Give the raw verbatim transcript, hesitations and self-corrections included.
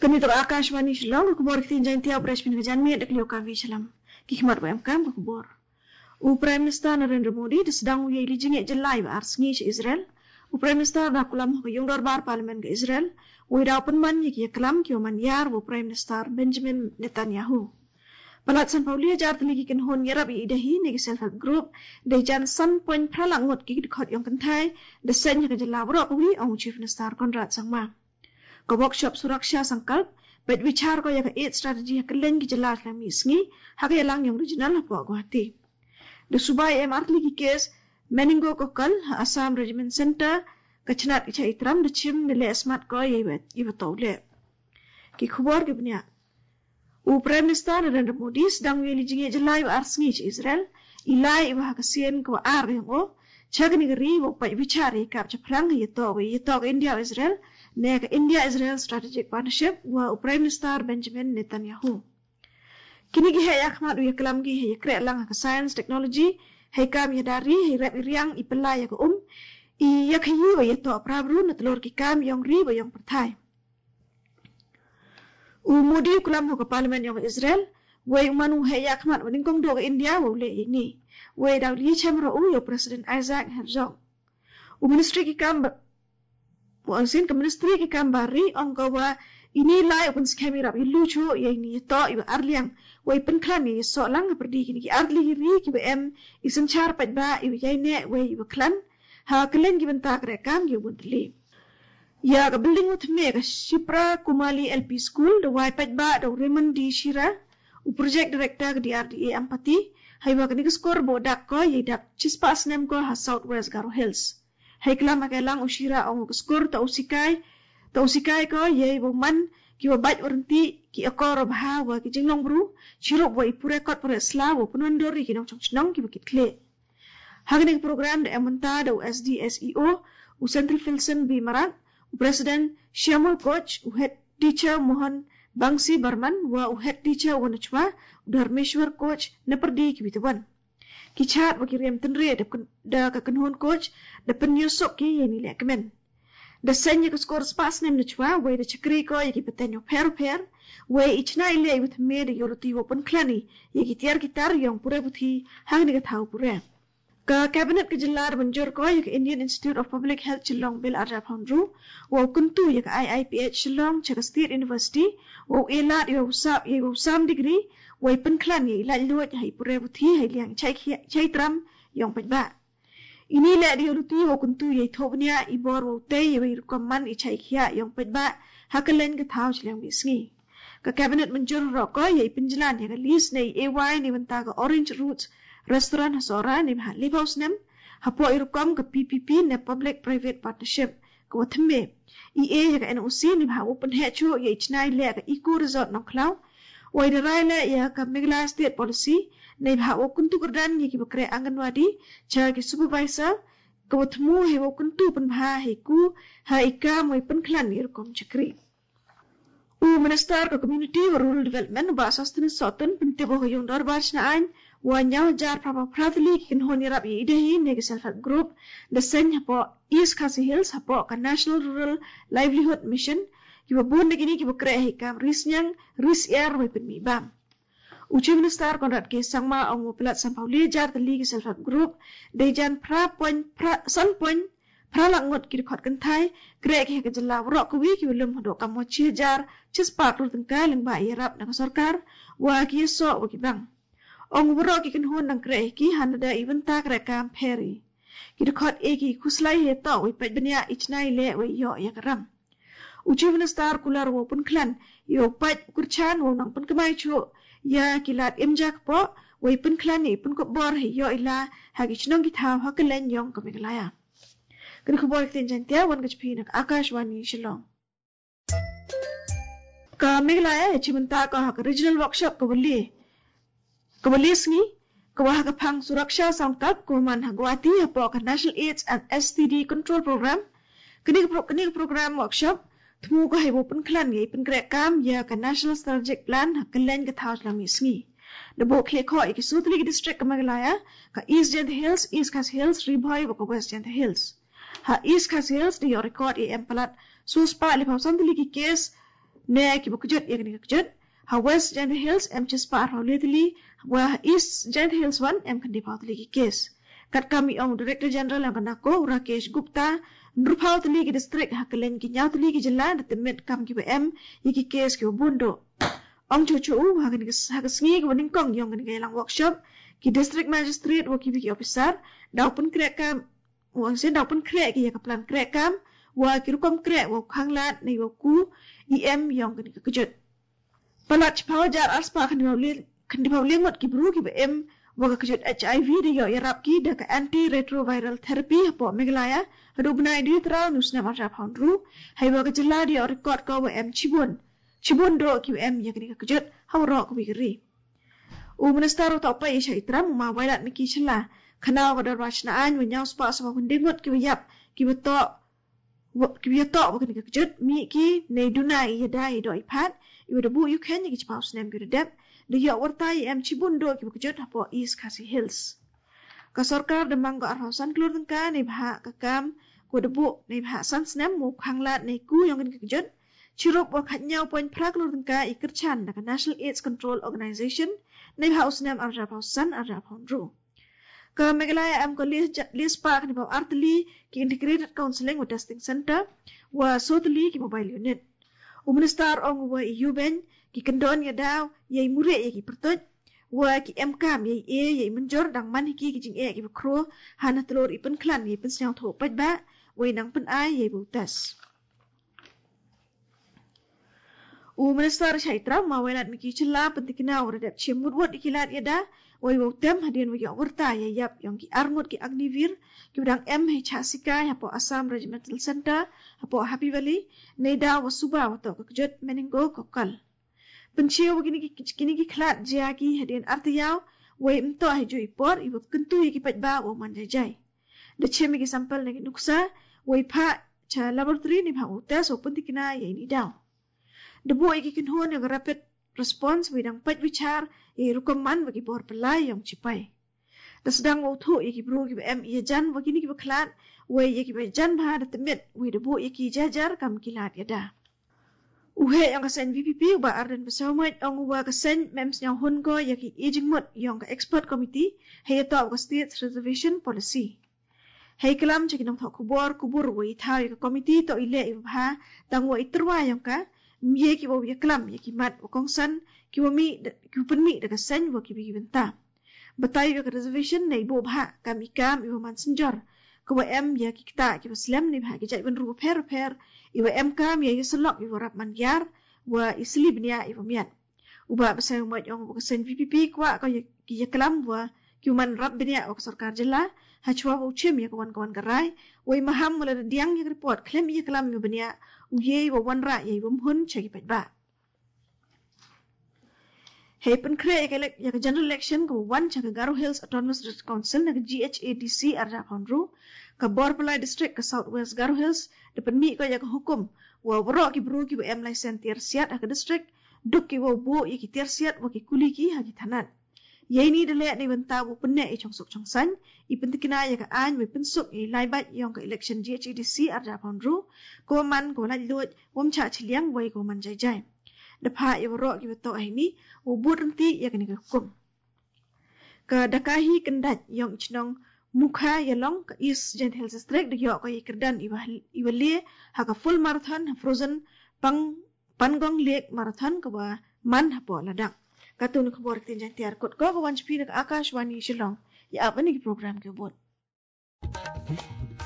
Kami to Akashwani Shillong kubor kitin jantia operation gajan mi dak lioka vi shalam kikmat wa amkam kubor. U Prime Minister Narendra Modi sedang uye lijinge jelai ba arsngi shi Israel. U Prime Minister dak kulam ko yung darbar parlimen ke Israel. U ida penman yek kelam ki man yar u Prime Minister Benjamin Netanyahu. Palat san Paulia jar teligi ken hon yarab idahi ne self help group de jan san point pralangot ki khot yung kanthai de sen ke jelawro wi ong Chief Minister Conrad Sangma. Ko workshop suraksha sankalp bet vichar ko yak eight strategy haklen ki jelas la misngi hage lang yung regional hapo Guwahati de subai em artli ki case meningo ko kal Assam Regiment Center kachnat icha itram de chim de le smart ko yebet ibatole ki khubor ke bnya u Prime Minister Narendra Modi sedang weli jinge jelai wa arsngi chi Israel ilai wa hakasien ko ar ngo chagni gari wo pai vichari kap chaplang yeto we yeto India Israel Nek India-Israel Strategic Partnership wa Prime Minister Benjamin Netanyahu. Kini gi hay akhmat uya kelam gi hay kre lang ka science technology hay kam yadari hay rap riang ipela ya um i yak hayi wa yato prabru natlor ki kam yong ri wa yong perthai. U Modi kelam ho ka parliament yong Israel wa manu hay akhmat wa ningkong do India wa le ini. Wa daw li chamra u yo President Isaac Herzog. U ministry ki kam Wangsin ke ministry ke kambari ongko wa ini lai open skemi rap ilu cho ye ni to iba arliang wai penklan ni so lang perdi kini ki arli ri ki em isen char pat ba iba yai ne wai iba klan ha kelen ki bentak rekam ki budli ya ka building ut me ka Shipra Kumali L P School the wai pat ba do Raymond D Shira u project director di R D A Ampati hai wa kini skor bodak ko ye dak chispas nem ko ha Southwest Garo Hills Hai kelam akelang usira ong skor ta usikai ta usikai ko ye bo man ki wa bat warnti ki akor bha wa ki jinglong bru chiro bo ipure kot pure sla wo punondori ki nong chong ki bukit kle hagning program de amanta do S D S E O u Central Filson bi marat u president Shyamul coach u head teacher Mohan Bangsi Barman wa u head teacher Wanachwa Dharmeshwar coach naperdi ki bitawan Kichat bagi rem tenri da da ka kenhon coach da penyusuk ki ye ni lek men da senya ka skor spas nem nachwa we da chakri ko ye ki petenyo per per we ichna ile with me de yoroti open klani ye ki tiar kitar yong pure buthi hang ni ka thau pure ka cabinet ke jillar banjur ko ye Indian Institute of Public Health Shillong bil arja phangru wo kuntu ye I I P H Shillong Chaka State University wo elat yo usap ye usam degree Wai penklan ye ilaj luat hai pure buthi hai liang chai chai tram yong pajba. Ini le dia luti wo kuntu ye thobnya ibor wo te ye wi koman i chai khia yong pajba hakalen ka thau chliang bisngi. Ka cabinet menjur ro ko ye pinjlan ye ka list nei A Y ni banta ka Orange Roots restaurant hasora ni ha live house nem hapo irukom ka P P P ne public private partnership ko thme E A ye ka N O C ni ha open he chu ye chnai le ka eco resort no klau Wai da raile ya ka Meghalaya state policy nei bha wo kuntu kerdan ye ki bakre anganwadi cha ki supervisor ko thmu he wo kuntu pen bha he ku ha ika moi pen khlan ni kom chakri u minister ka community wa rural development ba sastin sotan pinte bo yung darbar chna ain wa nyaw jar pra prathli kin honi rap ide hi ne self help group the sen hapo East Khasi Hills hapo ka National Rural Livelihood Mission Kiba bun negini kiba kre hikam risnyang ris air mai penmi bam. Uchi minister Conrad ke sangma ong pelat sampau lejar teli ki self help group dejan pra point pra san point pra langot ki khot kan thai kre ke ke jala ro ko wi ki lum hodo kam chi jar chis pak ru tengka leng ba irap nang sarkar wa ki so wa ki bang. Ong ro ki kan hon nang kre ki hanada even ta kre kam peri. Ki khot e ki kuslai he to wi pe benya ichnai le wi yo ya karam. Uji minister kular wo pun klan yo pat kurchan wo nang pun kemai chu ya kilat imjak po wo pun klan ni pun ko bor he yo ila hagi chnong ki thaw ha kalen yong ka Meghalaya kan ko bor tin jan tia wan gachpi nak Akashwani Shillong ka Meghalaya chimanta ka ha regional workshop ko bali ko bali sngi ko ha ka phang suraksha samtak ko man ha Guwahati ha po ka National AIDS and S T D Control Program kini pro kini program workshop Tmu ko hai wo pen klan ye pen krek kam ya ka National Strategic Plan ha kalen ka thaw lang misngi the bo khle kho ik sutli district ka Meghalaya ka East Jent Hills East Khasi Hills Ribhoi ko West Jent Hills ha East Khasi Hills di record e empalat suspa le phausan tli ki case ne ki bukjut ya ni kjut ha West Gentle Hills em chespar ha litli wa East Gentle Hills one em kan dipaut lagi case kat kami ong Director General yang kanako Rakesh Gupta nrupaut lagi district ha kelen ki nyaut lagi jela detemet kam ki em yiki case ki bundo ong chuchu ha kan ha kasngi ko ning kong yong kan lang workshop ki district magistrate wa ki biki officer daw pun krek kam wa sen daw pun krek ki ya ka plan krek kam wa ki rukom krek wa khang lat nei wa ku em yong kan ka kejut palat chpau jar aspa kan dipaut kan dipaut lengot ki bru ki em wa ka kejut H I V de yo yarap ki da ka anti retroviral therapy po megalaya hadu bnai di tra nusna ma ja phaundru hai wa ka jela di record ko wa em chibun chibun do ki em ya kan ka kejut ha ro ko bi ri u minister to pa ye shaitra mu ma wailat mi ki chela khana wa dar wachna an wa nyau spa sa kun dingot ki yap ki to ki bi to wa kan ka kejut mi ki nei dunai ya dai do ipat i wa bu you can ki chpau snem bi dep de yo wartai em chibun do ki kejut hapo East Khasi Hills ka sarkar demang ga arhosan klur tengka nei bha ka kam ko debu nei bha san snem mu khanglat nei ku yong kan kejut chirup wa khat nyau point phra klur tengka i kerchan da National AIDS Control Organization nei bha usnem arja pausan arja pondru ka Meghalaya am ko list pa kan ba artli ki integrated counseling with testing center wa sotli ki mobile unit u minister ong wa yuben ki kendon ya daw yai mure ye ki pertoj wa ki mkam yai e yai menjor dang man ki ki jing e ki kro hana telur ipen klan ye pen syang tho paj ba wei nang pen ai yai butas u minister shaitra mawelat miki chela pentikna uradap chemut wot ikilat yada wei wotem hadin wi warta ya yap yang ki arngot ki agnivir ki bidang m he chasika hapo Assam Regimental Center hapo Happy Valley neida wasuba wato kejut meningo kokal pencio begini ki kini ki klat jia ki hadin artiyaw wei mto he jo ipor ibu kentu ki pajba wo manjai de chemi ki sampel ne nuksa wei pha cha laboratory ni bha utas o pentikna ye ni daw debu iki kinhon yang rapid response widang paj wichar e rukoman bagi bor pelai yang cipai da sedang uthu iki bro ki em ye jan begini ki beklat wei ye ki jan bha da temet wei debu iki jajar kam kilat yada uhe yang kasen V P P ba arden besamat ong wa kasen mems yang hun ko ya ki aging mot yang ka expert committee he to ka state reservation policy he kalam chikinong tho kubor kubur wei tha ka committee to ile ibha tang wei terwa yang ka ye ki bo ye kalam ye ki mat wa kongsan ki wa mi ki penmi da kasen wa ki bi benta batai ka reservation nei bo bha kam ikam iwa man senjor ko wa em ya ki kita ki muslim ni bha ki jai ben ru per per iwa em kam ya yuslok iwa rap man yar wa isli bnia iwa miat uba basai umat yang wa kasen V P P kwa ka ki ye kalam wa ki man rap bnia wa sarkar jela ha chwa wa uchim ya kawan-kawan garai wei maham mula diang ya report claim ye kalam ya bnia u ye wa wan ra ye wum hun chagi pat ba he pen kre ya ka general election ko wan cha ka Garo Hills Autonomous Council na G H A D C arja pondru ka Borpalai district ka Southwest Garo Hills de pen mi ko ya ka hukum wa bro ki bro ki em license tersiat ka district duk ki wa bu ye ki tersiat wa ki kuli ki ha ki thanan ye ni de le ni benta bu penne e chong sok chong san i pen tikina ya ka an we pen suk i lai bat yong ka election G H A D C arja pondru ko man ko la lut wom cha chiliang wei ko man jai jai da pha i ro ki beto ai ni u burunti ya ka ni ka hukum ka dakahi kendat yong chnong mukha yalong ka East Gentle Hills district de yo ko ikerdan i wali ha ka full marathon frozen pang pangong lake marathon ka ba man ha po ladak katun ko bor tin jantiar kot ko ko wan chpi Akashwani Shillong ya apani program ke bot